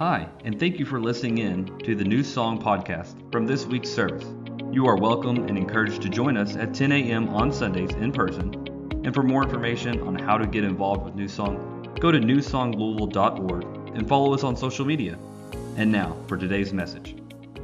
Hi, and thank you for listening in to the New Song podcast from this week's service. You are welcome and encouraged to join us at 10 a.m. on Sundays in person. And for more information on how to get involved with New Song, go to newsonglouisville.org and follow us on social media. And now for today's message.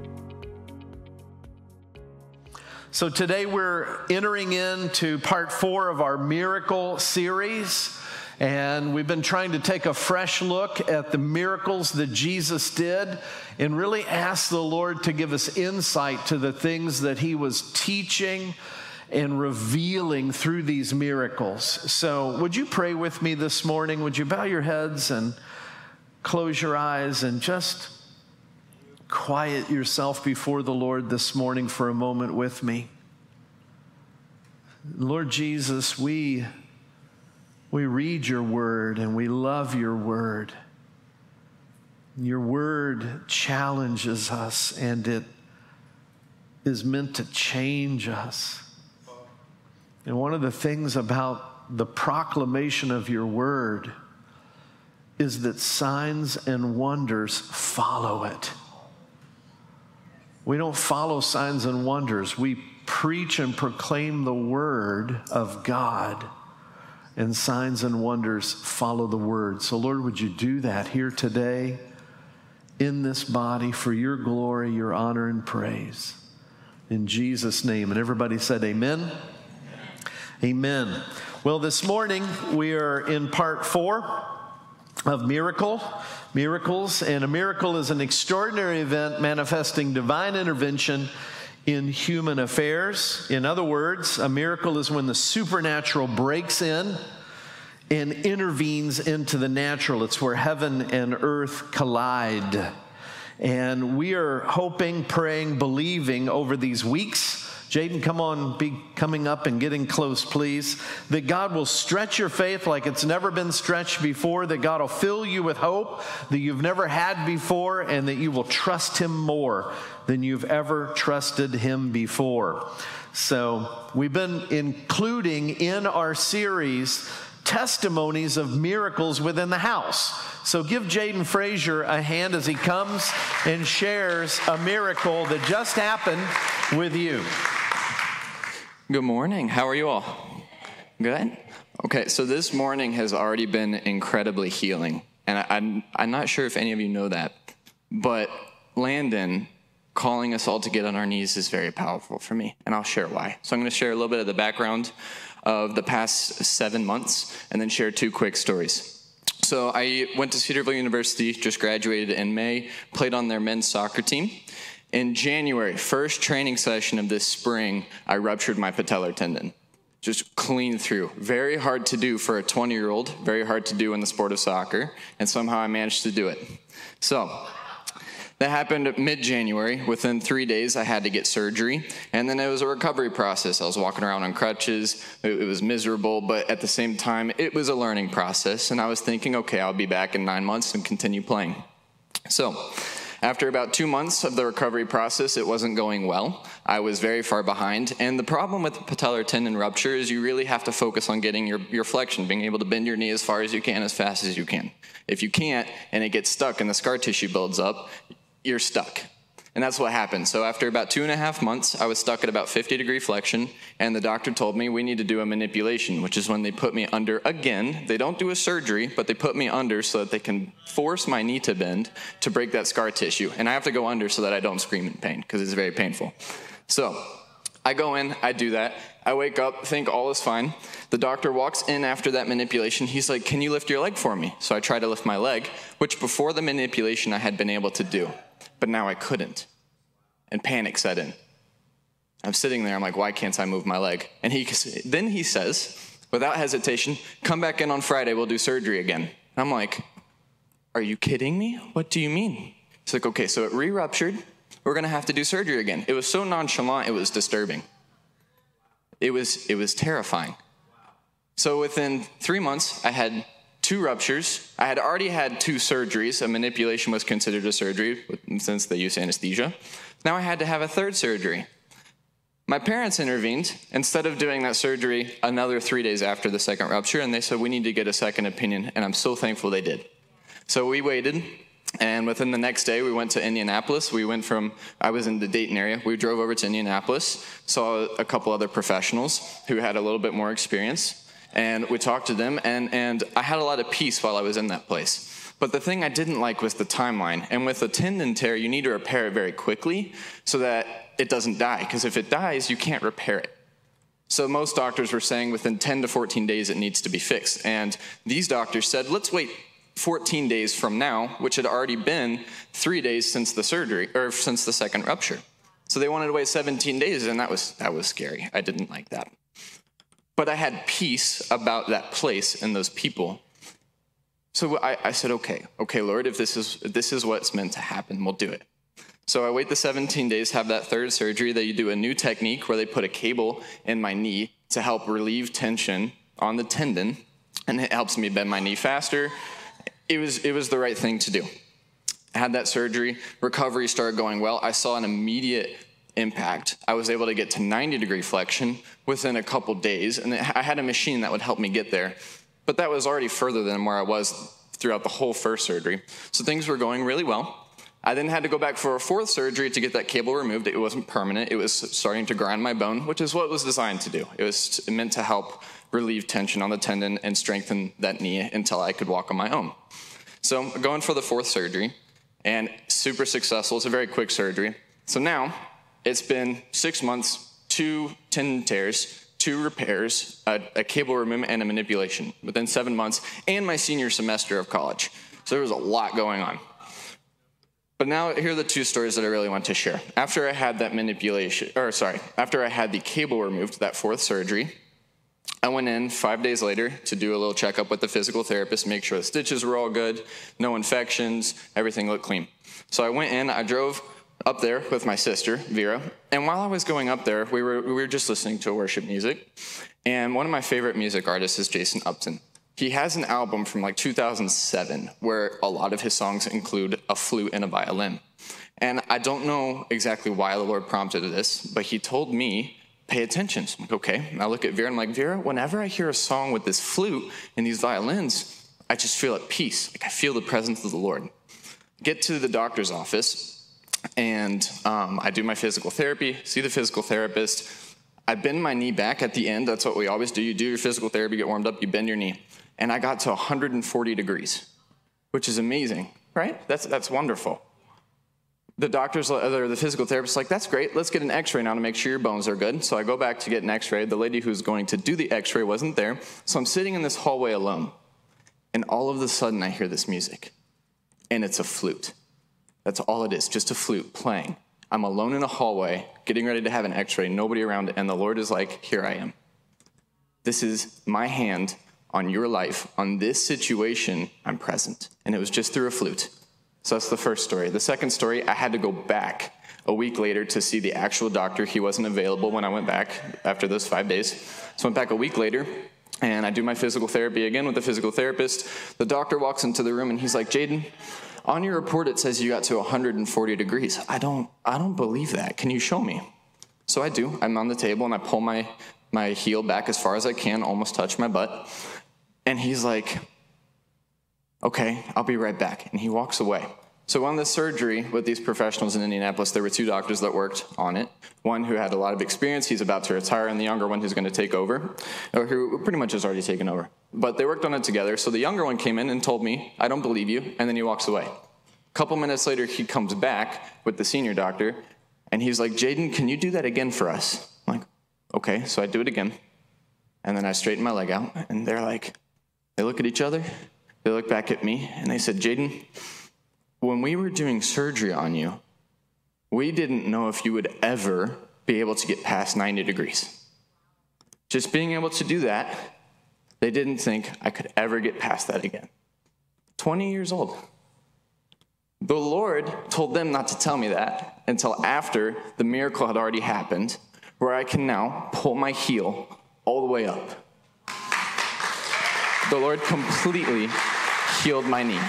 So today we're entering into part 4 of our miracle series. And we've been trying to take a fresh look at the miracles that Jesus did and really ask the Lord to give us insight to the things that he was teaching and revealing through these miracles. So would you pray with me this morning? Would you bow your heads and close your eyes and just quiet yourself before the Lord this morning for a moment with me? Lord Jesus, we read your word and we love your word. Your word challenges us and it is meant to change us. And one of the things about the proclamation of your word is that signs and wonders follow it. We don't follow signs and wonders. We preach and proclaim the word of God. And signs and wonders follow the word. So Lord, would you do that here today in this body for your glory, your honor, and praise. In Jesus' name. And everybody said amen. Amen. Well, this morning we are in part 4 of miracles. And a miracle is an extraordinary event manifesting divine intervention in human affairs. In other words, a miracle is when the supernatural breaks in and intervenes into the natural. It's where heaven and earth collide. And we are hoping, praying, believing over these weeks. Jaden, come on, be coming up and getting close, please. That God will stretch your faith like it's never been stretched before. That God will fill you with hope that you've never had before. And that you will trust him more than you've ever trusted him before. So we've been including in our series testimonies of miracles within the house. So give Jaden Frazier a hand as he comes and shares a miracle that just happened with you. Good morning. How are you all? Good? Okay, so this morning has already been incredibly healing. And I'm not sure if any of you know that, but Landon calling us all to get on our knees is very powerful for me, and I'll share why. So I'm going to share a little bit of the background of the past 7 months, and then share 2 quick stories. So I went to Cedarville University, just graduated in May, played on their men's soccer team. In January, first training session of this spring, I ruptured my patellar tendon. Just clean through. Very hard to do for a 20-year-old, very hard to do in the sport of soccer, and somehow I managed to do it. So that happened mid-January. Within 3 days, I had to get surgery, and then it was a recovery process. I was walking around on crutches. It was miserable, but at the same time, it was a learning process, and I was thinking, okay, I'll be back in 9 months and continue playing. So after about 2 months of the recovery process, it wasn't going well. I was very far behind, and the problem with the patellar tendon rupture is you really have to focus on getting your flexion, being able to bend your knee as far as you can, as fast as you can. If you can't, and it gets stuck and the scar tissue builds up, you're stuck. And that's what happened. So after about 2.5 months, I was stuck at about 50-degree flexion, and the doctor told me we need to do a manipulation, which is when they put me under again. They don't do a surgery, but they put me under so that they can force my knee to bend to break that scar tissue. And I have to go under so that I don't scream in pain, because it's very painful. So I go in, I do that. I wake up, think all is fine. The doctor walks in after that manipulation. He's like, can you lift your leg for me? So I try to lift my leg, which before the manipulation I had been able to do. But now I couldn't. And panic set in. I'm sitting there, I'm like, why can't I move my leg? And then he says, without hesitation, come back in on Friday, we'll do surgery again. And I'm like, are you kidding me? What do you mean? He's like, okay, so it re-ruptured. We're going to have to do surgery again. It was so nonchalant, it was disturbing. It was terrifying. So within 3 months, I had 2 ruptures. I had already had 2 surgeries. A manipulation was considered a surgery since they use anesthesia. Now I had to have a 3rd surgery. My parents intervened instead of doing that surgery another 3 days after the 2nd rupture, and they said, we need to get a second opinion, and I'm so thankful they did. So we waited And within the next day, we went to Indianapolis. I was in the Dayton area. We drove over to Indianapolis, saw a couple other professionals who had a little bit more experience, and we talked to them, and I had a lot of peace while I was in that place. But the thing I didn't like was the timeline. And with a tendon tear, you need to repair it very quickly so that it doesn't die, because if it dies, you can't repair it. So most doctors were saying within 10 to 14 days it needs to be fixed. And these doctors said, let's wait 14 days from now, which had already been 3 days since the surgery, or since the second rupture. So they wanted to wait 17 days, and that was scary. I didn't like that. But I had peace about that place and those people. So I said, okay, Lord, if this is what's meant to happen, we'll do it. So I wait the 17 days, have that third surgery. They do a new technique where they put a cable in my knee to help relieve tension on the tendon, and it helps me bend my knee faster. It was the right thing to do. I had that surgery. Recovery started going well. I saw an immediate impact. I was able to get to 90-degree flexion within a couple days, and I had a machine that would help me get there. But that was already further than where I was throughout the whole first surgery. So things were going really well. I then had to go back for a fourth surgery to get that cable removed. It wasn't permanent. It was starting to grind my bone, which is what it was designed to do. It was meant to help relieve tension on the tendon and strengthen that knee until I could walk on my own. So going for the fourth surgery, and super successful. It's a very quick surgery. So now it's been 6 months, 2 tendon tears, 2 repairs, a cable removal, and a manipulation within 7 months, and my senior semester of college. So there was a lot going on. But now here are the 2 stories that I really want to share. After I had that after I had the cable removed, that fourth surgery, I went in 5 days later to do a little checkup with the physical therapist, make sure the stitches were all good, no infections, everything looked clean. So I went in, I drove up there with my sister, Vera, and while I was going up there, we were just listening to worship music, and one of my favorite music artists is Jason Upton. He has an album from like 2007 where a lot of his songs include a flute and a violin. And I don't know exactly why the Lord prompted this, but he told me, pay attention. So I'm like, okay. And I look at Vera and I'm like, Vera, whenever I hear a song with this flute and these violins, I just feel at peace. Like I feel the presence of the Lord. Get to the doctor's office, and I do my physical therapy, see the physical therapist. I bend my knee back at the end. That's what we always do. You do your physical therapy, get warmed up, you bend your knee. And I got to 140 degrees, which is amazing, right? That's wonderful. The doctors, or the physical therapist, like, that's great. Let's get an x-ray now to make sure your bones are good. So I go back to get an x-ray. The lady who's going to do the x-ray wasn't there. So I'm sitting in this hallway alone. And all of a sudden I hear this music. And it's a flute. That's all it is, just a flute playing. I'm alone in a hallway, getting ready to have an x-ray, nobody around, and the Lord is like, here I am. This is my hand on your life. On this situation, I'm present. And it was just through a flute. So that's the first story. The second story, I had to go back a week later to see the actual doctor. He wasn't available when I went back after those 5 days. So I went back a week later, and I do my physical therapy again with the physical therapist. The doctor walks into the room, and he's like, Jaden, on your report it says you got to 140 degrees. I don't believe that. Can you show me? So I do. I'm on the table, and I pull my heel back as far as I can, almost touch my butt. And he's like, okay, I'll be right back. And he walks away. So on this surgery with these professionals in Indianapolis, there were 2 doctors that worked on it. One who had a lot of experience, he's about to retire, and the younger one who's going to take over, or who pretty much has already taken over. But they worked on it together. So the younger one came in and told me, I don't believe you, and then he walks away. A couple minutes later, he comes back with the senior doctor, and he's like, Jaden, can you do that again for us? I'm like, okay. So I do it again. And then I straighten my leg out, and they're like, they look at each other, they look back at me, and they said, Jaden, when we were doing surgery on you, we didn't know if you would ever be able to get past 90 degrees. Just being able to do that, they didn't think I could ever get past that again. 20 years old. The Lord told them not to tell me that until after the miracle had already happened, where I can now pull my heel all the way up. The Lord completely healed my knee.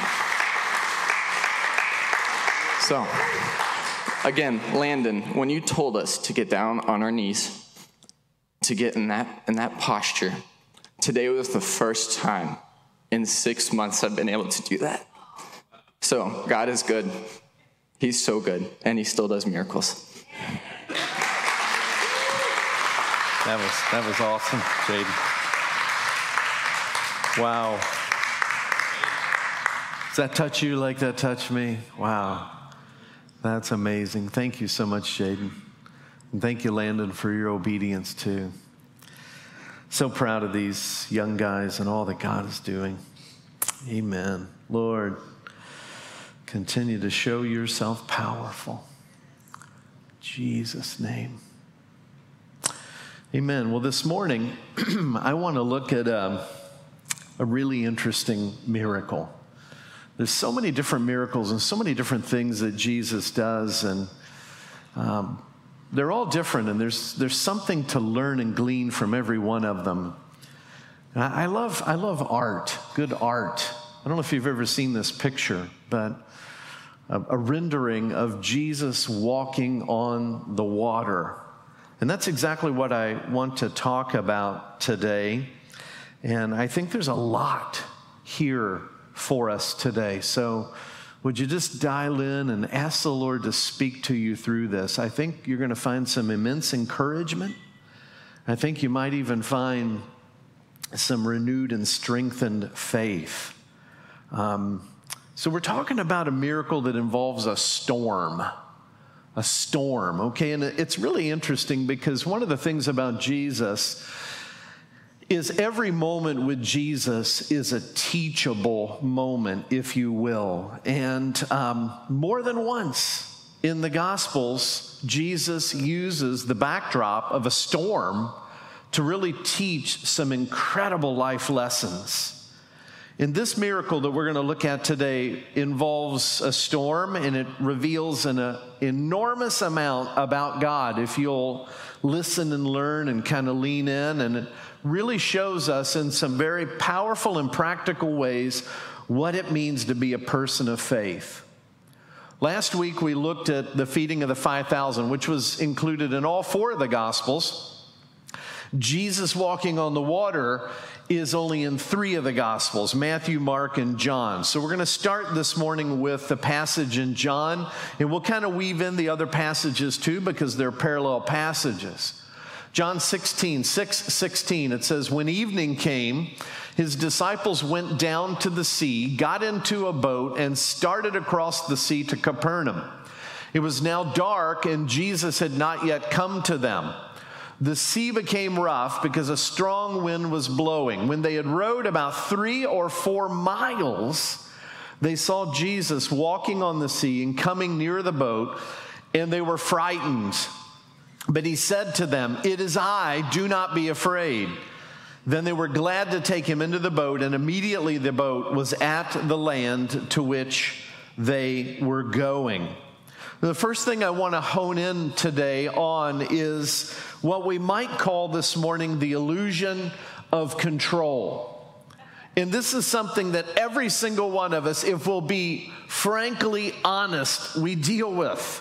So, again, Landon, when you told us to get down on our knees, to get in that posture, today was the first time in 6 months I've been able to do that. So God is good. He's so good, and he still does miracles. That was awesome, Jaden. Wow. Does that touch you like that touched me? Wow. That's amazing. Thank you so much, Jaden. And thank you, Landon, for your obedience too. So proud of these young guys and all that God is doing. Amen. Lord, continue to show yourself powerful. In Jesus' name. Amen. Well, this morning, I want to look at a really interesting miracle. There's so many different miracles and so many different things that Jesus does, and they're all different, and there's something to learn and glean from every one of them. I love art, good art. I don't know if you've ever seen this picture, but a rendering of Jesus walking on the water. And that's exactly what I want to talk about today. And I think there's a lot here for us today. So would you just dial in and ask the Lord to speak to you through this? I think you're going to find some immense encouragement. I think you might even find some renewed and strengthened faith. So we're talking about a miracle that involves a storm. A storm, okay? And it's really interesting because one of the things about Jesus is every moment with Jesus is a teachable moment, if you will. And more than once in the Gospels, Jesus uses the backdrop of a storm to really teach some incredible life lessons. And this miracle that we're going to look at today involves a storm, and it reveals an enormous amount about God if you'll listen and learn and kind of lean in. And it really shows us in some very powerful and practical ways what it means to be a person of faith. Last week we looked at the feeding of the 5,000, which was included in all four of the Gospels. Jesus walking on the water is only in three of the Gospels, Matthew, Mark, and John. So we're going to start this morning with the passage in John, and we'll kind of weave in the other passages too because they're parallel passages. John 6:16, it says, when evening came, his disciples went down to the sea, got into a boat, and started across the sea to Capernaum. It was now dark, and Jesus had not yet come to them. The sea became rough because a strong wind was blowing. When they had rowed about 3 or 4 miles, they saw Jesus walking on the sea and coming near the boat, and they were frightened. But he said to them, "It is I, do not be afraid." Then they were glad to take him into the boat, and immediately the boat was at the land to which they were going. The first thing I want to hone in today on is what we might call this morning the illusion of control. And this is something that every single one of us, if we'll be frankly honest, we deal with.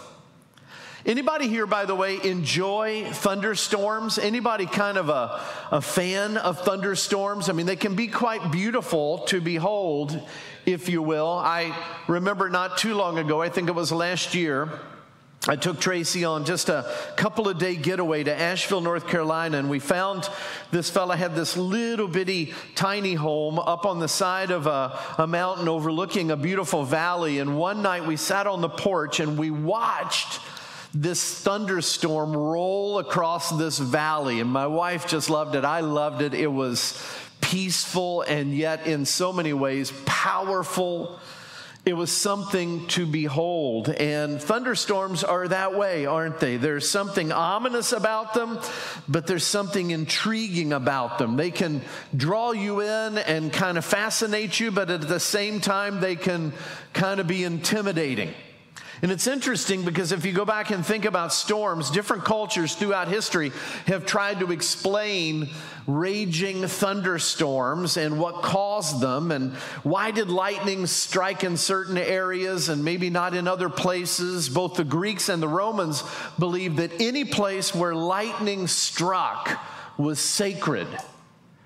Anybody here, by the way, enjoy thunderstorms? Anybody kind of a fan of thunderstorms? I mean, they can be quite beautiful to behold, if you will. I remember not too long ago, I think it was last year, I took Tracy on just a couple of day getaway to Asheville, North Carolina, and we found this fella had this little bitty tiny home up on the side of a mountain overlooking a beautiful valley. And one night we sat on the porch and we watched this thunderstorm roll across this valley, and my wife just loved it. I loved it. It was peaceful and yet in so many ways powerful. It was something to behold. And thunderstorms are that way, aren't they? There's something ominous about them, but there's something intriguing about them. They can draw you in and kind of fascinate you, but at the same time, they can kind of be intimidating. And it's interesting because if you go back and think about storms, different cultures throughout history have tried to explain raging thunderstorms and what caused them and why did lightning strike in certain areas and maybe not in other places. Both the Greeks and the Romans believed that any place where lightning struck was sacred.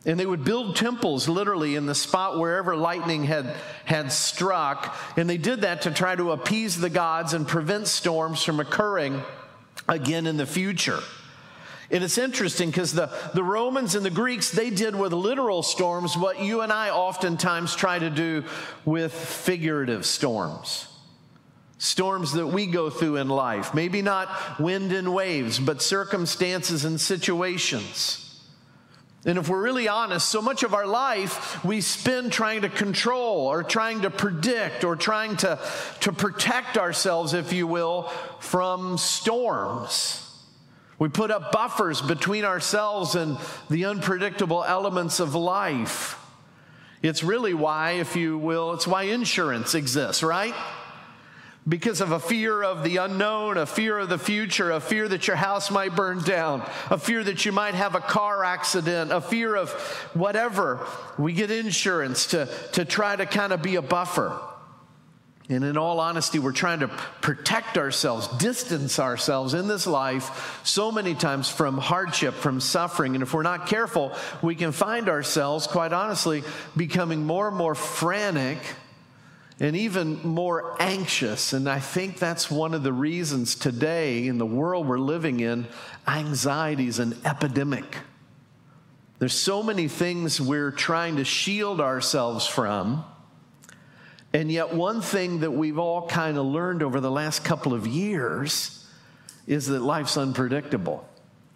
And they would build temples literally in the spot wherever lightning had struck. And they did that to try to appease the gods and prevent storms from occurring again in the future. And it's interesting because the Romans and the Greeks, they did with literal storms what you and I oftentimes try to do with figurative storms. Storms that we go through in life. Maybe not wind and waves, but circumstances and situations. And if we're really honest, so much of our life we spend trying to control or trying to predict or trying to protect ourselves, if you will, from storms. We put up buffers between ourselves and the unpredictable elements of life. It's really why, if you will, it's why insurance exists, right? Because of a fear of the unknown, a fear of the future, a fear that your house might burn down, a fear that you might have a car accident, a fear of whatever. We get insurance to try to kind of be a buffer. And in all honesty, we're trying to protect ourselves, distance ourselves in this life so many times from hardship, from suffering. And if we're not careful, we can find ourselves, quite honestly, becoming more and more frantic and even more anxious. And I think that's one of the reasons today in the world we're living in, anxiety is an epidemic. There's so many things we're trying to shield ourselves from. And yet one thing that we've all kind of learned over the last couple of years is that life's unpredictable.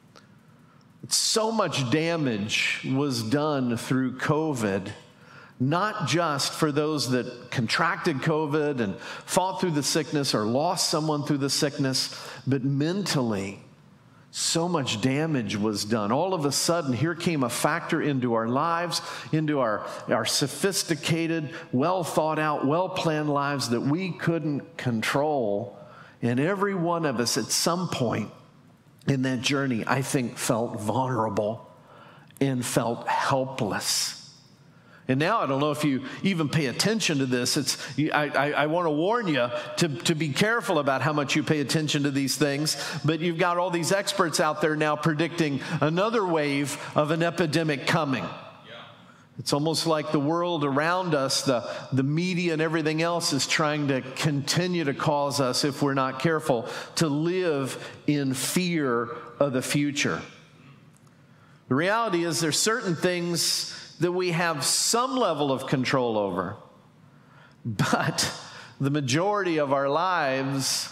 So much damage was done through COVID, not just for those that contracted COVID and fought through the sickness or lost someone through the sickness, but mentally, so much damage was done. All of a sudden, here came a factor into our lives, into our sophisticated, well thought out, well planned lives that we couldn't control. And every one of us at some point in that journey, I think, felt vulnerable and felt helpless. And now I don't know if you even pay attention to this. I want to warn you to be careful about how much you pay attention to these things. But you've got all these experts out there now predicting another wave of an epidemic coming. It's almost like the world around us, the media and everything else is trying to continue to cause us, if we're not careful, to live in fear of the future. The reality is there's certain things that we have some level of control over, but the majority of our lives,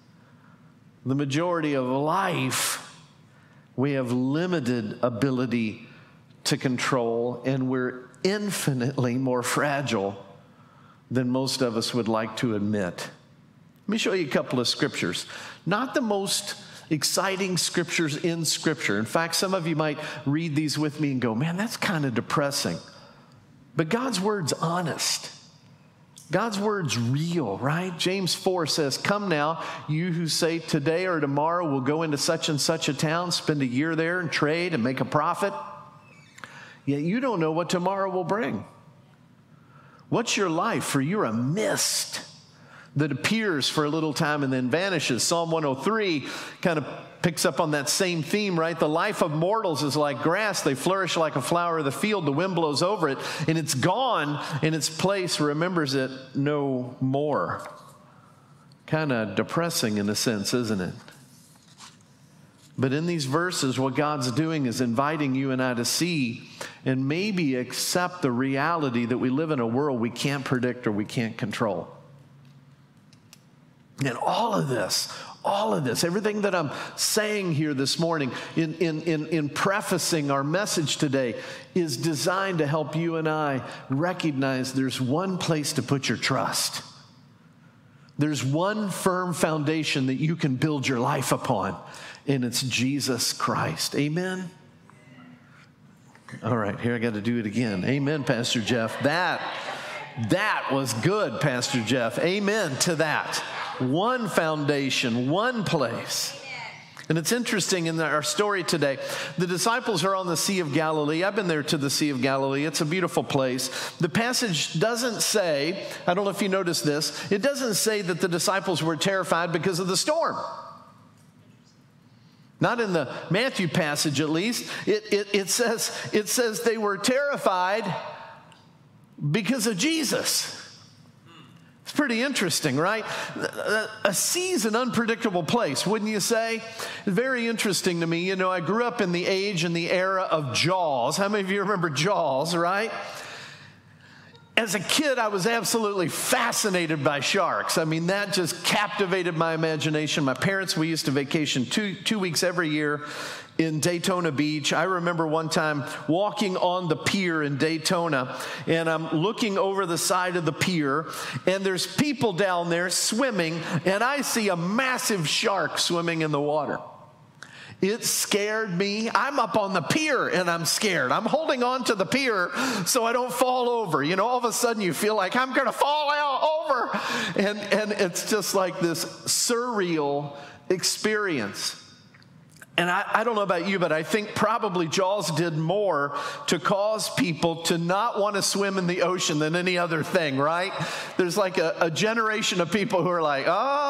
the majority of life, we have limited ability to control, and we're infinitely more fragile than most of us would like to admit. Let me show you a couple of scriptures. Not the most exciting scriptures in Scripture. In fact, some of you might read these with me and go, man, that's kind of depressing. But God's word's honest. God's word's real, right? James 4 says, come now, you who say today or tomorrow we'll go into such and such a town, spend a year there and trade and make a profit. Yet you don't know what tomorrow will bring. What's your life? For you're a mist that appears for a little time and then vanishes. Psalm 103 kind of picks up on that same theme, right? The life of mortals is like grass. They flourish like a flower of the field. The wind blows over it, and it's gone, and its place remembers it no more. Kind of depressing in a sense, isn't it? But in these verses, what God's doing is inviting you and I to see and maybe accept the reality that we live in a world we can't predict or we can't control. And all of this, everything that I'm saying here this morning in prefacing our message today is designed to help you and I recognize there's one place to put your trust. There's one firm foundation that you can build your life upon, and it's Jesus Christ. Amen? All right, here I got to do it again. Amen, Pastor Jeff. That was good, Pastor Jeff. Amen to that. One foundation, one place. And it's interesting in our story today, the disciples are on the Sea of Galilee. I've been there to the Sea of Galilee. It's a beautiful place. The passage doesn't say, I don't know if you noticed this, it doesn't say that the disciples were terrified because of the storm. Not in the Matthew passage, at least. It says they were terrified because of Jesus. It's pretty interesting, right? A sea is an unpredictable place, wouldn't you say? Very interesting to me. You know, I grew up in the age and the era of Jaws. How many of you remember Jaws, right? As a kid, I was absolutely fascinated by sharks. I mean, that just captivated my imagination. My parents, we used to vacation two weeks every year in Daytona Beach. I remember one time walking on the pier in Daytona, and I'm looking over the side of the pier, and there's people down there swimming, and I see a massive shark swimming in the water. It scared me. I'm up on the pier and I'm scared. I'm holding on to the pier so I don't fall over. You know, all of a sudden you feel like I'm going to fall over. And it's just like this surreal experience. And I don't know about you, but I think probably Jaws did more to cause people to not want to swim in the ocean than any other thing, right? There's like a generation of people who are like,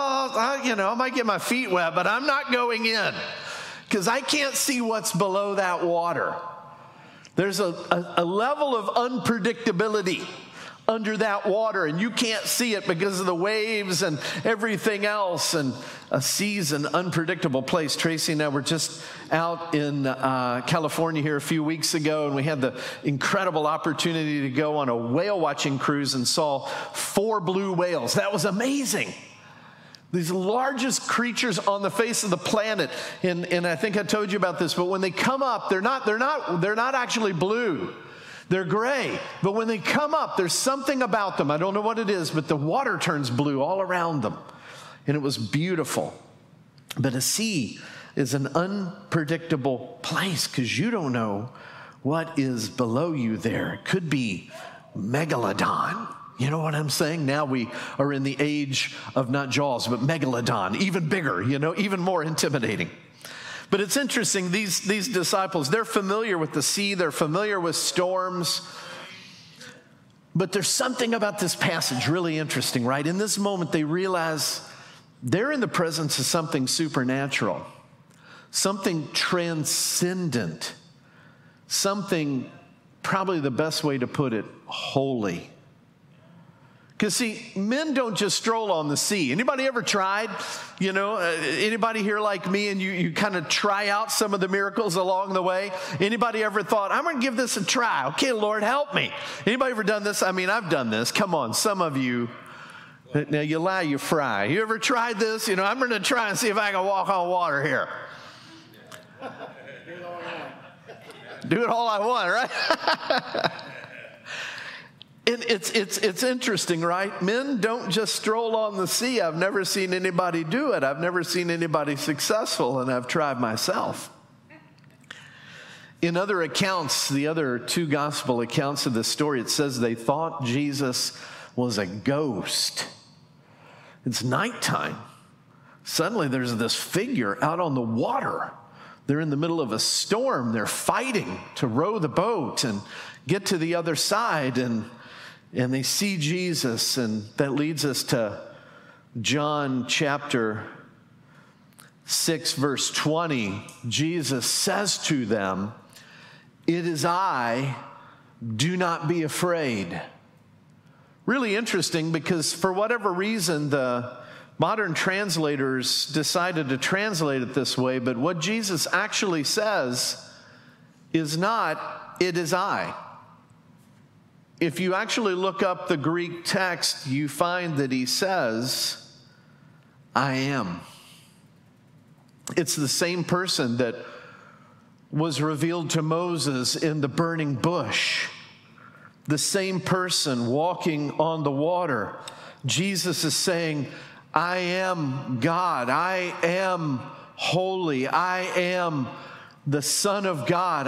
I might get my feet wet, but I'm not going in, because I can't see what's below that water. There's a level of unpredictability under that water, and you can't see it because of the waves and everything else. And a sea's an unpredictable place. Tracy and I were just out in California here a few weeks ago, and we had the incredible opportunity to go on a whale watching cruise and saw 4 blue whales. That was amazing. These largest creatures on the face of the planet, and I think I told you about this, but when they come up, they're not actually blue. They're gray. But when they come up, there's something about them. I don't know what it is, but the water turns blue all around them. And it was beautiful. But a sea is an unpredictable place because you don't know what is below you there. It could be Megalodon. You know what I'm saying? Now we are in the age of not Jaws, but Megalodon, even bigger, even more intimidating. But it's interesting, these disciples, they're familiar with the sea, they're familiar with storms. But there's something about this passage really interesting, right? In this moment, they realize they're in the presence of something supernatural, something transcendent, something, probably the best way to put it, holy. Because, see, men don't just stroll on the sea. Anybody ever tried? Anybody here like me, and you kind of try out some of the miracles along the way? Anybody ever thought, I'm going to give this a try? Okay, Lord, help me. Anybody ever done this? I mean, I've done this. Come on, some of you. Now, you lie, you fry. You ever tried this? I'm going to try and see if I can walk on water here. Do it all I want, right? And it's interesting, right? Men don't just stroll on the sea. I've never seen anybody do it. I've never seen anybody successful, and I've tried myself. In other accounts, the other 2 gospel accounts of this story, it says they thought Jesus was a ghost. It's nighttime. Suddenly there's this figure out on the water. They're in the middle of a storm. They're fighting to row the boat and get to the other side, and they see Jesus, and that leads us to John chapter 6, verse 20. Jesus says to them, "It is I, do not be afraid." Really interesting, because for whatever reason, the modern translators decided to translate it this way, but what Jesus actually says is not, "It is I." If you actually look up the Greek text, you find that he says, "I am." It's the same person that was revealed to Moses in the burning bush. The same person walking on the water. Jesus is saying, "I am God. I am holy. I am the Son of God.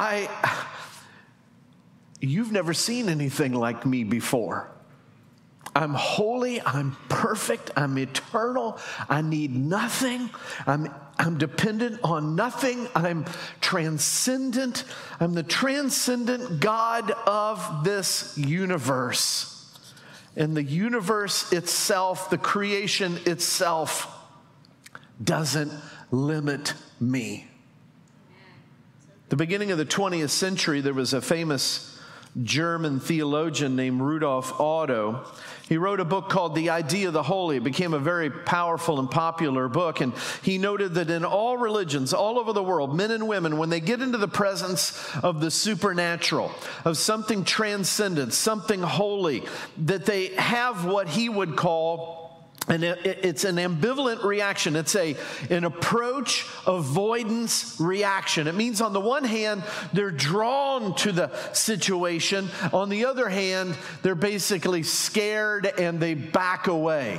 You've never seen anything like me before. I'm holy, I'm perfect, I'm eternal, I need nothing, I'm dependent on nothing, I'm transcendent, I'm the transcendent God of this universe." And the universe itself, the creation itself, doesn't limit me. At the beginning of the 20th century, there was a famous German theologian named Rudolf Otto. He wrote a book called The Idea of the Holy. It became a very powerful and popular book. And he noted that in all religions, all over the world, men and women, when they get into the presence of the supernatural, of something transcendent, something holy, that they have what he would call, and it's an ambivalent reaction. It's an approach avoidance reaction. It means on the one hand, they're drawn to the situation. On the other hand, they're basically scared and they back away.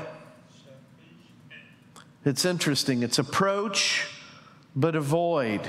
It's interesting. It's approach, but avoid.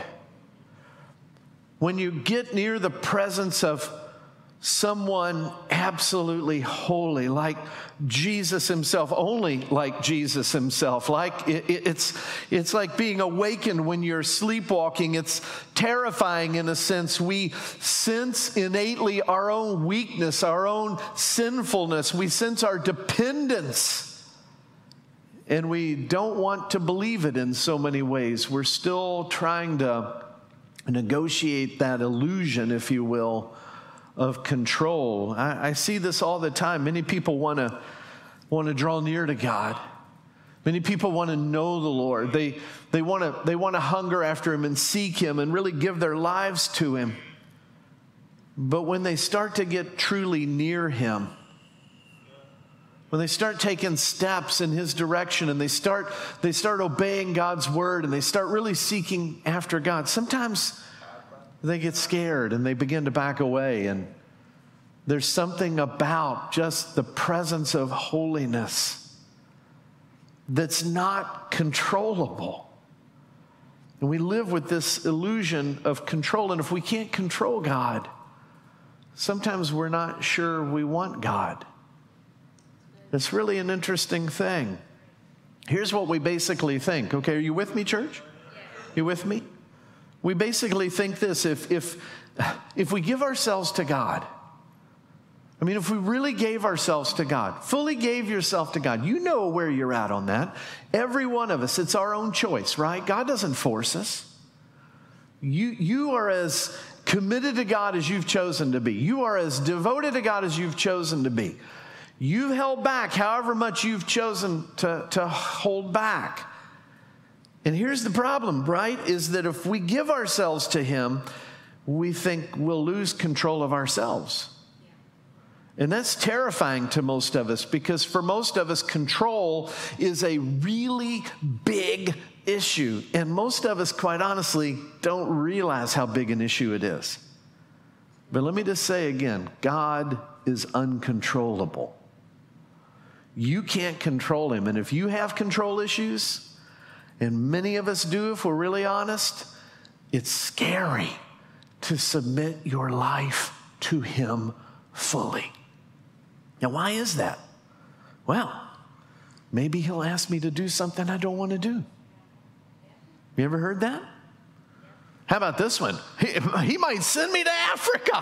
When you get near the presence of someone absolutely holy, like Jesus himself, only like Jesus himself. Like it's like being awakened when you're sleepwalking. It's terrifying in a sense. We sense innately our own weakness, our own sinfulness. We sense our dependence. And we don't want to believe it in so many ways. We're still trying to negotiate that illusion, if you will, of control. I see this all the time. Many people want to draw near to God. Many people want to know the Lord. They want to hunger after him and seek him and really give their lives to him. But when they start to get truly near him, when they start taking steps in his direction and they start obeying God's word and they start really seeking after God, sometimes they get scared and they begin to back away. And there's something about just the presence of holiness that's not controllable. And we live with this illusion of control. And if we can't control God, sometimes we're not sure we want God. It's really an interesting thing. Here's what we basically think. Okay, are you with me, church? You with me? We basically think this, if we give ourselves to God, I mean, if we really gave ourselves to God, fully gave yourself to God, you know where you're at on that. Every one of us, it's our own choice, right? God doesn't force us. You are as committed to God as you've chosen to be. You are as devoted to God as you've chosen to be. You've held back however much you've chosen to hold back. And here's the problem, right, is that if we give ourselves to him, we think we'll lose control of ourselves. And that's terrifying to most of us because for most of us, control is a really big issue. And most of us, quite honestly, don't realize how big an issue it is. But let me just say again, God is uncontrollable. You can't control him. And if you have control issues, and many of us do if we're really honest, it's scary to submit your life to him fully. Now, why is that? Well, maybe he'll ask me to do something I don't want to do. You ever heard that? How about this one? He might send me to Africa.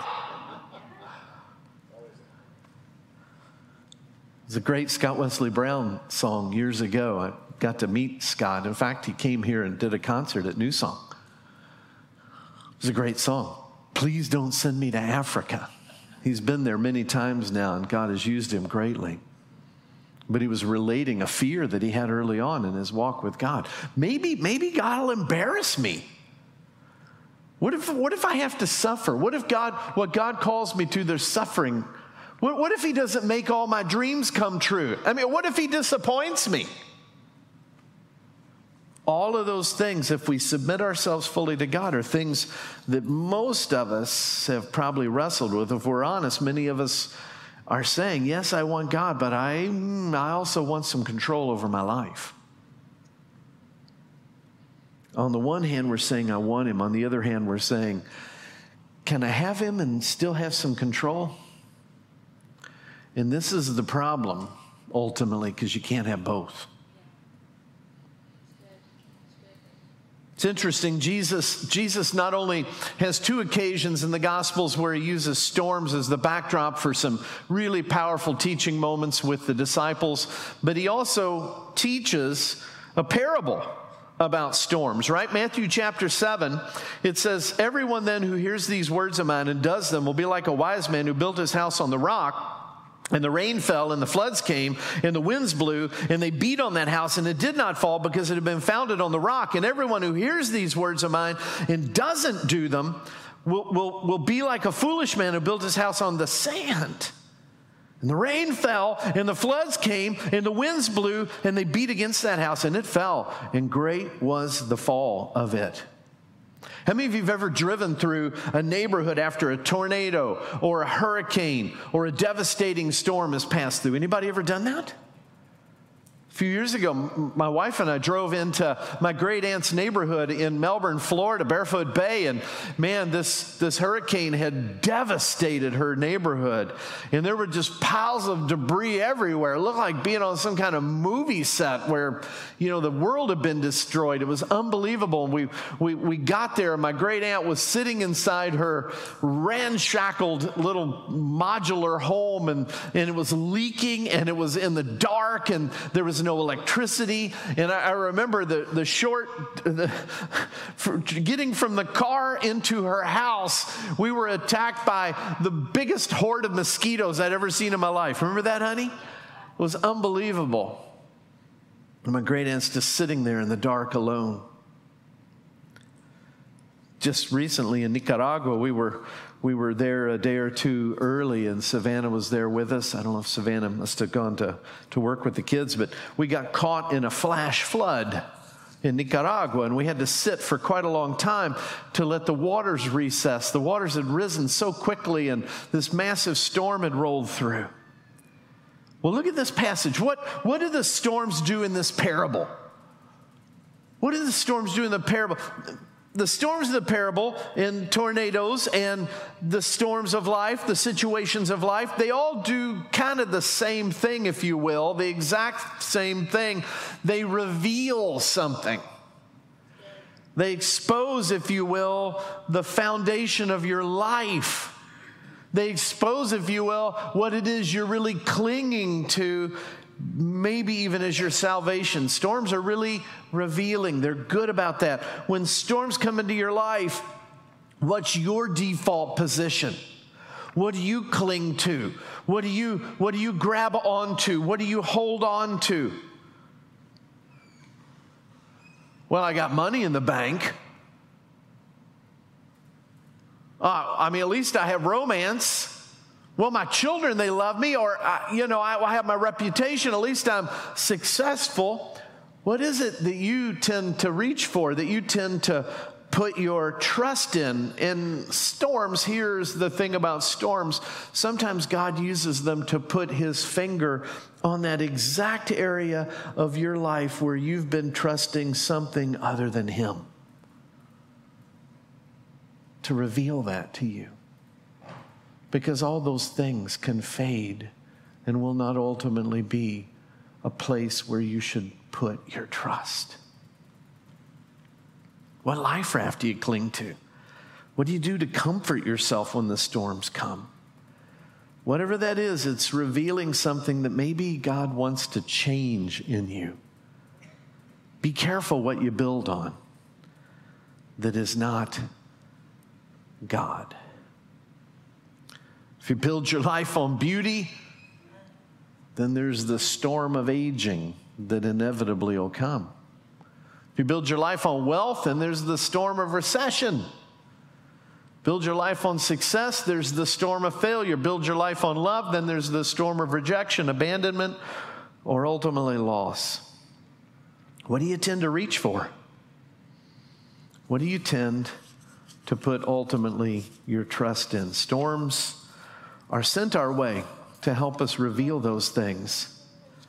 It's a great Scott Wesley Brown song years ago. I got to meet Scott. In fact, he came here and did a concert at New Song. It was a great song. Please don't send me to Africa. He's been there many times now, and God has used him greatly. But he was relating a fear that he had early on in his walk with God. Maybe God will embarrass me. What if I have to suffer? What if what God calls me to, there's suffering? What if he doesn't make all my dreams come true? I mean, what if he disappoints me? All of those things, if we submit ourselves fully to God, are things that most of us have probably wrestled with. If we're honest, many of us are saying, yes, I want God, but I also want some control over my life. On the one hand, we're saying, I want him. On the other hand, we're saying, can I have him and still have some control? And this is the problem, ultimately, because you can't have both. It's interesting, Jesus not only has two occasions in the Gospels where he uses storms as the backdrop for some really powerful teaching moments with the disciples, but he also teaches a parable about storms, right? Matthew chapter 7, it says, everyone then who hears these words of mine and does them will be like a wise man who built his house on the rock. And the rain fell, and the floods came, and the winds blew, and they beat on that house, and it did not fall because it had been founded on the rock. And everyone who hears these words of mine and doesn't do them will be like a foolish man who built his house on the sand. And the rain fell, and the floods came, and the winds blew, and they beat against that house, and it fell, and great was the fall of it. How many of you have ever driven through a neighborhood after a tornado or a hurricane or a devastating storm has passed through? Anybody ever done that? A few years ago, my wife and I drove into my great aunt's neighborhood in Melbourne, Florida, Barefoot Bay, and man, this hurricane had devastated her neighborhood, and there were just piles of debris everywhere. It looked like being on some kind of movie set where, you know, the world had been destroyed. It was unbelievable. And we got there, and my great aunt was sitting inside her ramshackled little modular home, and it was leaking, and it was in the dark, and there was no electricity. And I remember getting from the car into her house, we were attacked by the biggest horde of mosquitoes I'd ever seen in my life. Remember that, honey? It was unbelievable. And my great aunt's just sitting there in the dark alone. Just recently in Nicaragua, we were there a day or two early, and Savannah was there with us. I don't know if Savannah must have gone to work with the kids, but we got caught in a flash flood in Nicaragua, and we had to sit for quite a long time to let the waters recess. The waters had risen so quickly, and this massive storm had rolled through. Well, look at this passage. What do the storms do in this parable? What do the storms do in the parable? The storms of the parable and tornadoes and the storms of life, the situations of life, they all do kind of the same thing, if you will, the exact same thing. They reveal something. They expose, if you will, the foundation of your life. They expose, if you will, what it is you're really clinging to, maybe even as your salvation. Storms are really revealing. They're good about that. When storms come into your life, what's your default position? What do you cling to? What do you grab onto? What do you hold on to? Well, I got money in the bank. At least I have romance. Well, my children, they love me, or, I have my reputation. At least I'm successful. What is it that you tend to reach for, that you tend to put your trust in? In storms, here's the thing about storms. Sometimes God uses them to put his finger on that exact area of your life where you've been trusting something other than him, to reveal that to you. Because all those things can fade and will not ultimately be a place where you should put your trust. What life raft do you cling to? What do you do to comfort yourself when the storms come? Whatever that is, it's revealing something that maybe God wants to change in you. Be careful what you build on that is not God. If you build your life on beauty, then there's the storm of aging that inevitably will come. If you build your life on wealth, then there's the storm of recession. Build your life on success, there's the storm of failure. Build your life on love, then there's the storm of rejection, abandonment, or ultimately loss. What do you tend to reach for? What do you tend to put ultimately your trust in? Storms are sent our way to help us reveal those things.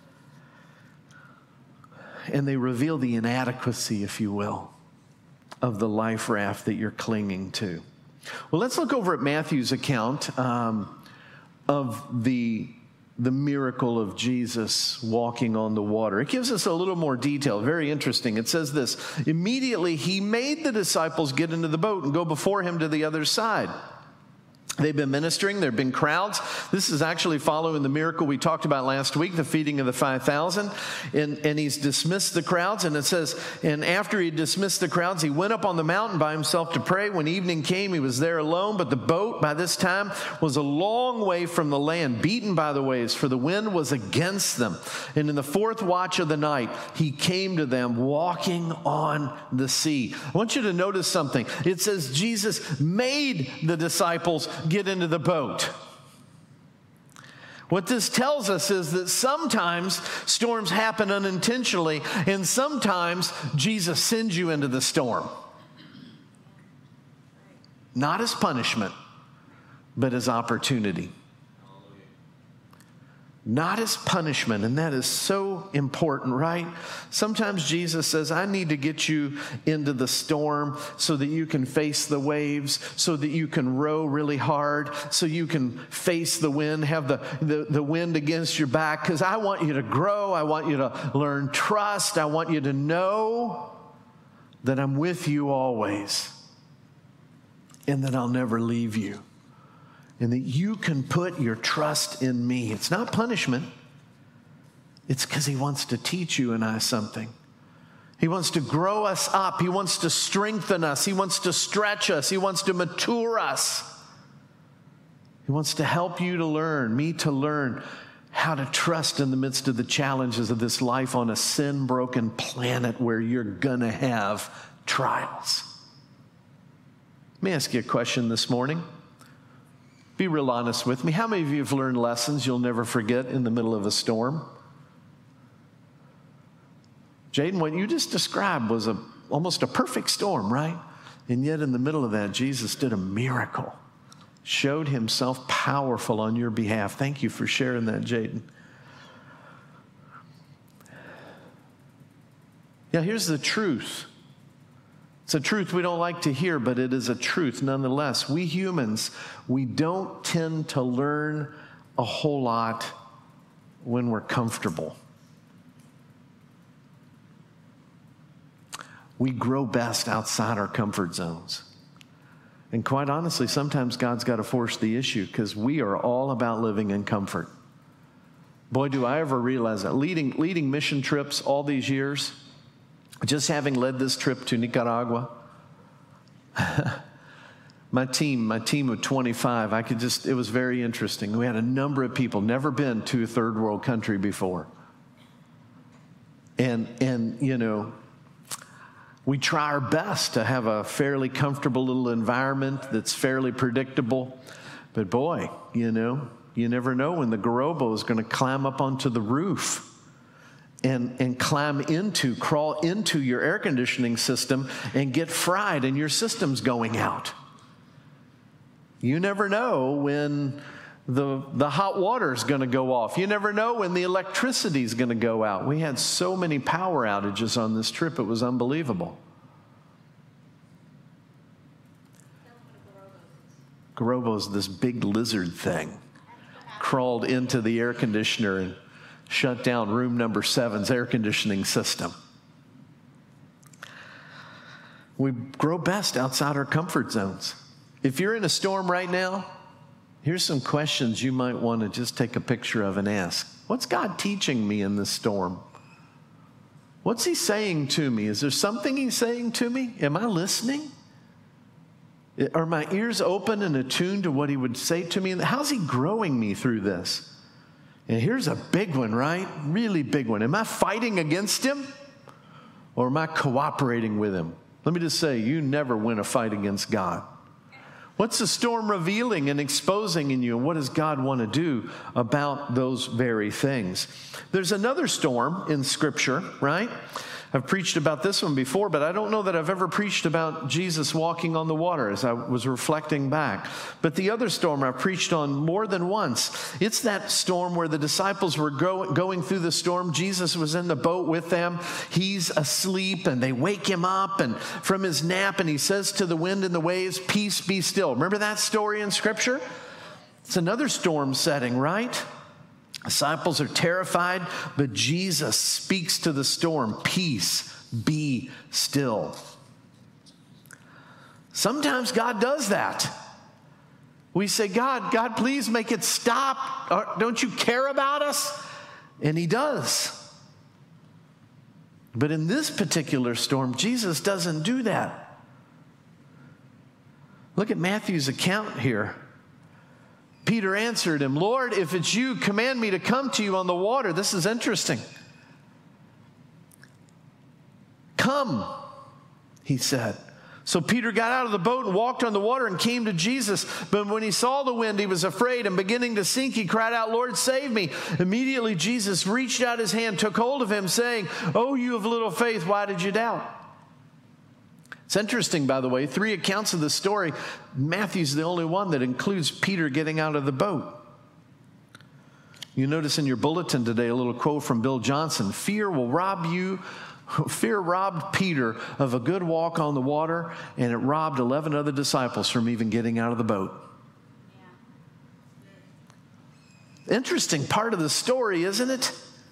And they reveal the inadequacy, if you will, of the life raft that you're clinging to. Well, let's look over at Matthew's account of the miracle of Jesus walking on the water. It gives us a little more detail. Very interesting. It says this: immediately he made the disciples get into the boat and go before him to the other side, They've been ministering. There have been crowds. This is actually following the miracle we talked about last week, the feeding of the 5,000. And he's dismissed the crowds. And it says, and after he dismissed the crowds, he went up on the mountain by himself to pray. When evening came, he was there alone. But the boat by this time was a long way from the land, beaten by the waves, for the wind was against them. And in the fourth watch of the night, he came to them walking on the sea. I want you to notice something. It says Jesus made the disciples get into the boat. What this tells us is that sometimes storms happen unintentionally, and sometimes Jesus sends you into the storm. Not as punishment, but as opportunity. Not as punishment, and that is so important, right? Sometimes Jesus says, I need to get you into the storm so that you can face the waves, so that you can row really hard, so you can face the wind, have the wind against your back, because I want you to grow. I want you to learn trust. I want you to know that I'm with you always and that I'll never leave you. And that you can put your trust in me. It's not punishment. It's because he wants to teach you and I something. He wants to grow us up. He wants to strengthen us. He wants to stretch us. He wants to mature us. He wants to help you to learn, me to learn how to trust in the midst of the challenges of this life on a sin-broken planet where you're going to have trials. Let me ask you a question this morning. Be real honest with me. How many of you have learned lessons you'll never forget in the middle of a storm? Jaden, what you just described was almost a perfect storm, right? And yet in the middle of that, Jesus did a miracle. Showed himself powerful on your behalf. Thank you for sharing that, Jaden. Yeah, here's the truth. It's a truth we don't like to hear, but it is a truth nonetheless. We humans, we don't tend to learn a whole lot when we're comfortable. We grow best outside our comfort zones. And quite honestly, sometimes God's got to force the issue because we are all about living in comfort. Boy, do I ever realize that. Leading mission trips all these years, just having led this trip to Nicaragua, my team of 25, it was very interesting. We had a number of people, never been to a third world country before. And you know, we try our best to have a fairly comfortable little environment that's fairly predictable. But boy, you know, you never know when the Garobo is going to climb up onto the roof and crawl into your air conditioning system and get fried and your system's going out. You never know when the hot water is going to go off. You never know when the electricity is going to go out. We had so many power outages on this trip, it was unbelievable. Garobo's this big lizard thing. Crawled into the air conditioner and shut down room number 7's air conditioning system. We grow best outside our comfort zones. If you're in a storm right now, here's some questions you might want to just take a picture of and ask. What's God teaching me in this storm? What's he saying to me? Is there something he's saying to me? Am I listening? Are my ears open and attuned to what he would say to me? How's he growing me through this? And here's a big one, right? Really big one. Am I fighting against him or am I cooperating with him? Let me just say, you never win a fight against God. What's the storm revealing and exposing in you? And what does God want to do about those very things? There's another storm in Scripture, right? I've preached about this one before, but I don't know that I've ever preached about Jesus walking on the water as I was reflecting back. But the other storm I've preached on more than once. It's that storm where the disciples were going through the storm. Jesus was in the boat with them. He's asleep, and they wake him up and from his nap, and he says to the wind and the waves, "Peace, be still." Remember that story in Scripture? It's another storm setting, right? Disciples are terrified, but Jesus speaks to the storm, "Peace, be still." Sometimes God does that. We say, God, please make it stop. Don't you care about us? And he does. But in this particular storm, Jesus doesn't do that. Look at Matthew's account here. Peter answered him, Lord, if it's you, command me to come to you on the water. This is interesting. Come, he said. So Peter got out of the boat and walked on the water and came to Jesus. But when he saw the wind, he was afraid, and beginning to sink, he cried out, Lord, save me. Immediately Jesus reached out his hand, took hold of him, saying, Oh, you of little faith, why did you doubt? It's interesting, by the way, 3 accounts of the story. Matthew's the only one that includes Peter getting out of the boat. You notice in your bulletin today a little quote from Bill Johnson. Fear robbed Peter of a good walk on the water, and it robbed 11 other disciples from even getting out of the boat. Yeah. Interesting part of the story, isn't it?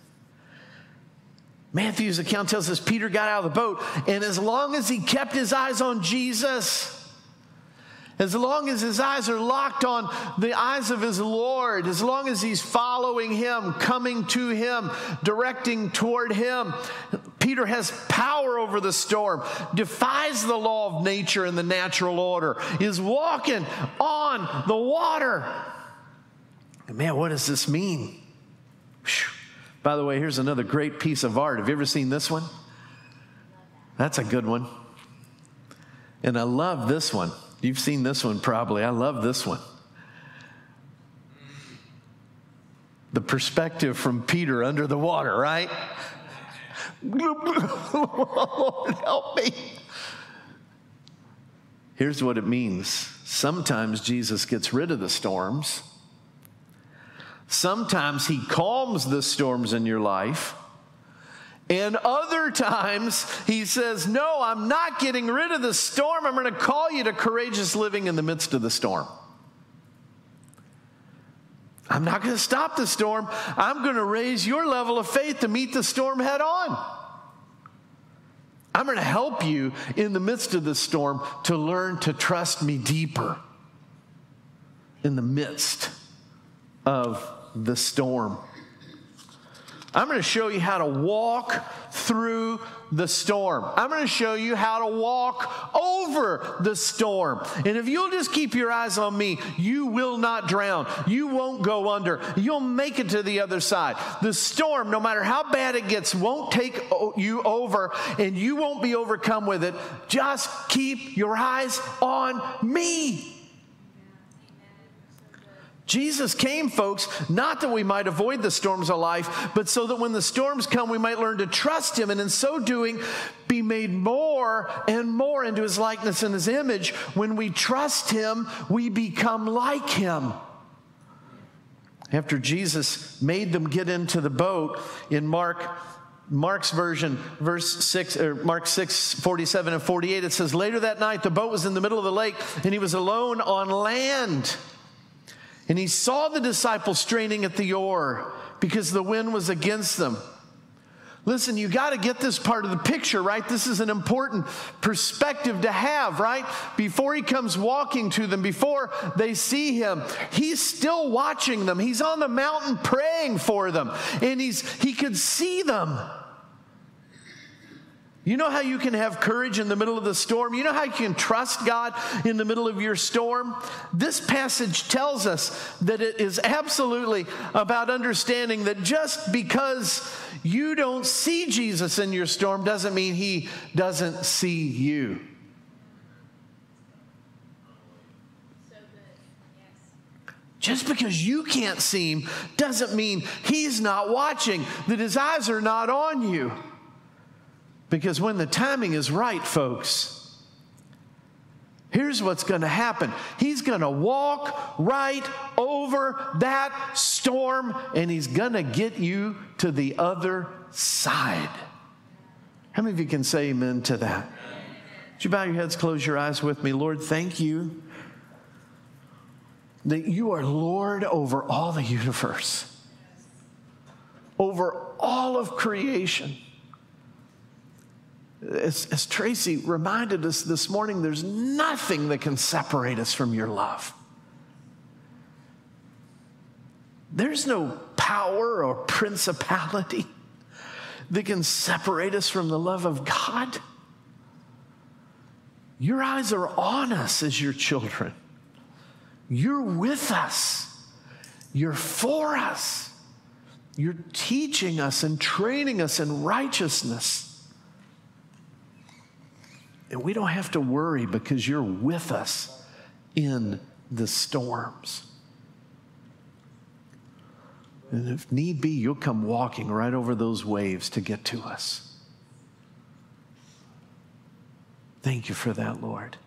Matthew's account tells us Peter got out of the boat, and as long as he kept his eyes on Jesus, as long as his eyes are locked on the eyes of his Lord, as long as he's following him, coming to him, directing toward him, Peter has power over the storm, defies the law of nature and the natural order, is walking on the water. And man, what does this mean? Whew. By the way, here's another great piece of art. Have you ever seen this one? That's a good one. And I love this one. You've seen this one probably. I love this one. The perspective from Peter under the water, right? Lord, help me. Here's what it means. Sometimes Jesus gets rid of the storms. Sometimes he calms the storms in your life. And other times he says, no, I'm not getting rid of the storm. I'm going to call you to courageous living in the midst of the storm. I'm not going to stop the storm. I'm going to raise your level of faith to meet the storm head on. I'm going to help you in the midst of the storm to learn to trust me deeper in the midst of the storm. I'm going to show you how to walk through the storm. I'm going to show you how to walk over the storm. And if you'll just keep your eyes on me, you will not drown. You won't go under. You'll make it to the other side. The storm, no matter how bad it gets, won't take you over, and you won't be overcome with it. Just keep your eyes on me. Jesus came, folks, not that we might avoid the storms of life, but so that when the storms come, we might learn to trust him, and in so doing, be made more and more into his likeness and his image. When we trust him, we become like him. After Jesus made them get into the boat, in Mark's version, verse 6, or Mark 6, 47 and 48, it says, later that night, the boat was in the middle of the lake, and he was alone on land. And he saw the disciples straining at the oar because the wind was against them. Listen, you got to get this part of the picture, right? This is an important perspective to have, right? Before he comes walking to them, before they see him, he's still watching them. He's on the mountain praying for them, and he could see them. You know how you can have courage in the middle of the storm? You know how you can trust God in the middle of your storm? This passage tells us that it is absolutely about understanding that just because you don't see Jesus in your storm doesn't mean he doesn't see you. Just because you can't see him doesn't mean he's not watching, that his eyes are not on you. Because when the timing is right, folks, here's what's going to happen. He's going to walk right over that storm, and he's going to get you to the other side. How many of you can say amen to that? Would you bow your heads, close your eyes with me? Lord, thank you that you are Lord over all the universe, over all of creation. As Tracy reminded us this morning, there's nothing that can separate us from your love. There's no power or principality that can separate us from the love of God. Your eyes are on us as your children. You're with us. You're for us. You're teaching us and training us in righteousness. And we don't have to worry because you're with us in the storms. And if need be, you'll come walking right over those waves to get to us. Thank you for that, Lord.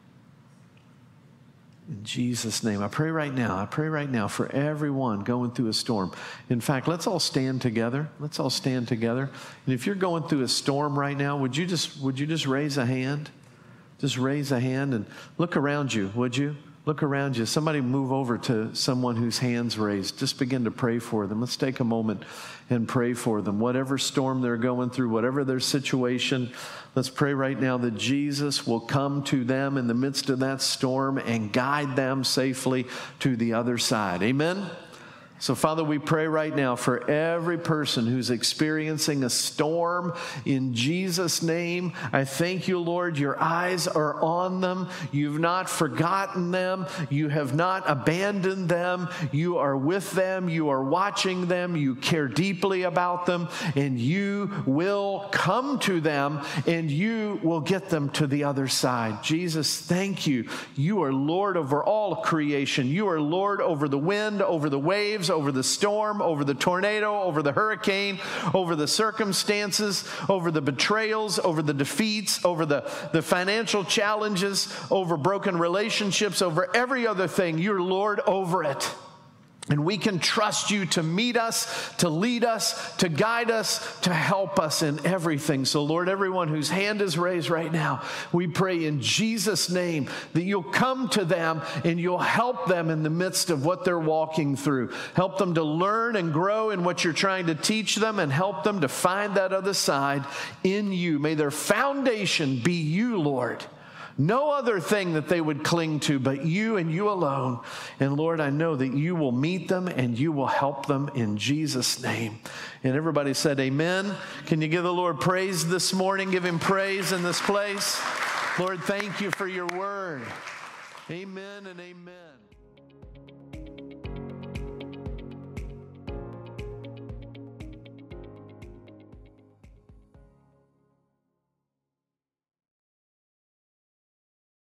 In Jesus' name, I pray right now for everyone going through a storm. In fact, let's all stand together. Let's all stand together. And if you're going through a storm right now, would you just raise a hand? Just raise a hand and look around you, would you? Look around you. Somebody move over to someone whose hand's raised. Just begin to pray for them. Let's take a moment and pray for them. Whatever storm they're going through, whatever their situation, let's pray right now that Jesus will come to them in the midst of that storm and guide them safely to the other side. Amen? So, Father, we pray right now for every person who's experiencing a storm. In Jesus' name, I thank you, Lord. Your eyes are on them. You've not forgotten them. You have not abandoned them. You are with them. You are watching them. You care deeply about them. And you will come to them, and you will get them to the other side. Jesus, thank you. You are Lord over all creation. You are Lord over the wind, over the waves, over the storm, over the tornado, over the hurricane, over the circumstances, over the betrayals, over the defeats, over the financial challenges, over broken relationships, over every other thing. You're Lord over it. And we can trust you to meet us, to lead us, to guide us, to help us in everything. So, Lord, everyone whose hand is raised right now, we pray in Jesus' name that you'll come to them and you'll help them in the midst of what they're walking through. Help them to learn and grow in what you're trying to teach them, and help them to find that other side in you. May their foundation be you, Lord. No other thing that they would cling to but you and you alone. And Lord, I know that you will meet them and you will help them in Jesus' name. And everybody said amen. Can you give the Lord praise this morning? Give him praise in this place. Lord, thank you for your word. Amen and amen.